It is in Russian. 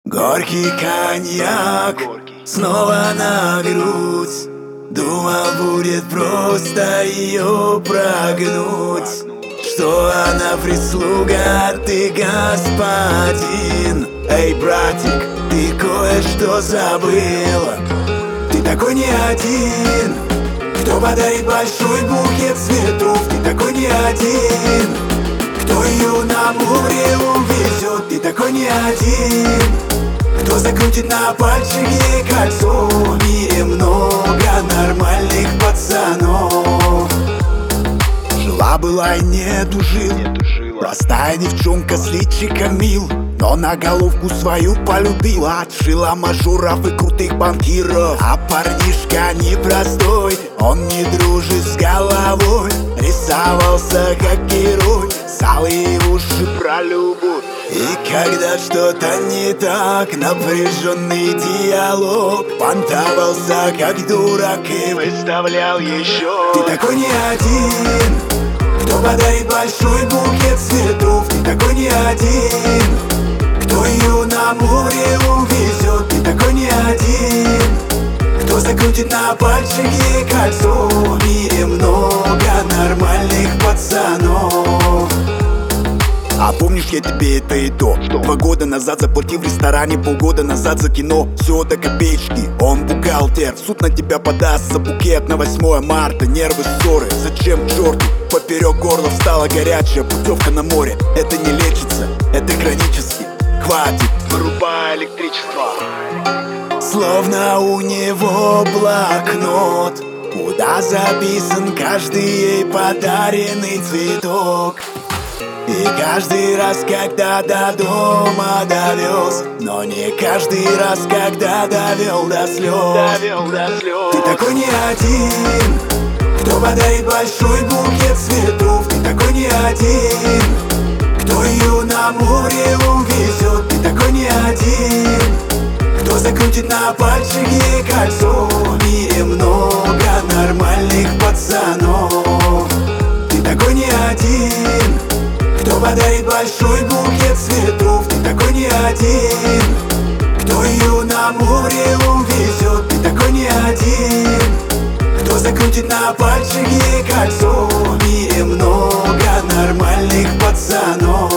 Горький коньяк снова на грудь. Думал, будет просто ее прогнуть, что она прислуга, а ты господин. Эй, братик, ты кое-что забыла. Ты такой не один, кто подарит большой букет цветов. Ты такой не один, кто ее на море увезет. Ты такой не один, кто закрутит на пальчик ей кольцо. В мире много нормальных пацанов. Жила-была и нету жил, простая девчонка с личиком мил, но на головку свою полюбила. Отшила мажоров и крутых банкиров. А парнишка непростой, он не дружит с головой. Рисовался как герой, алые уши про любовь. И когда что-то не так, напряженный диалог, понтовался как дурак и выставлял еще. Ты такой не один, кто подарит большой букет цветов. Ты такой не один, кто ее на море увезет. Ты такой не один, кто закрутит на пальчик ей кольцо. В мире много нормальных пацанов. А помнишь, я тебе это и то 2 года назад заплатил в ресторане, полгода назад за кино. Все до копеечки, он бухгалтер. В суд на тебя подаст за букет на 8 марта. Нервы, ссоры, зачем к черту? Поперек горла встала горячая путевка на море. Это не лечится, это хронически. Хватит, вырубай электричество. Словно у него блокнот, куда записан каждый ей подаренный цветок. И каждый раз, когда до дома довез, но не каждый раз, когда довел до слез. Ты такой не один, кто подарит большой букет цветов. Ты такой не один, кто ее на море увезет. Ты такой не один, кто закрутит на пальчик ей кольцо. В мире много нормальных пацанов. Ты такой не один, кто подарит большой букет цветов. Ты такой не один, кто ее на море увезет. Ты такой не один, кто закрутит на пальчик ей кольцо. В мире много нормальных пацанов.